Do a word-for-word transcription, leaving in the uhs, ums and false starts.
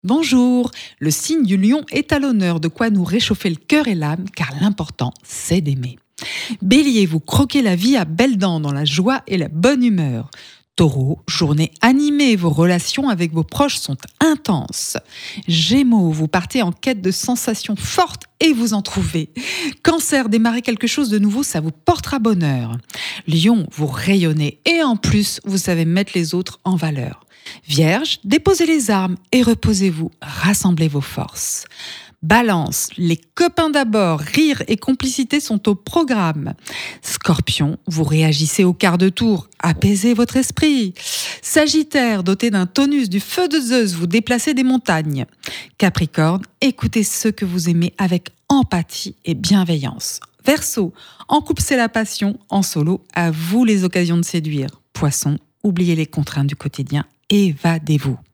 Bonjour, le signe du lion est à l'honneur, de quoi nous réchauffer le cœur et l'âme, car l'important, c'est d'aimer. Bélier, vous croquez la vie à belles dents dans la joie et la bonne humeur. Taureau, journée animée, vos relations avec vos proches sont intenses. Gémeaux, vous partez en quête de sensations fortes et vous en trouvez. Cancer, démarrer quelque chose de nouveau, ça vous portera bonheur. Lion, vous rayonnez et en plus, vous savez mettre les autres en valeur. Vierge, déposez les armes et reposez-vous, rassemblez vos forces. Balance, les copains d'abord, rire et complicité sont au programme. Scorpion, vous réagissez au quart de tour, apaisez votre esprit. Sagittaire, doté d'un tonus du feu de Zeus, vous déplacez des montagnes. Capricorne, écoutez ceux que vous aimez avec empathie et bienveillance. Verseau, en couple c'est la passion, en solo, à vous les occasions de séduire. Poisson, oubliez les contraintes du quotidien, évadez-vous.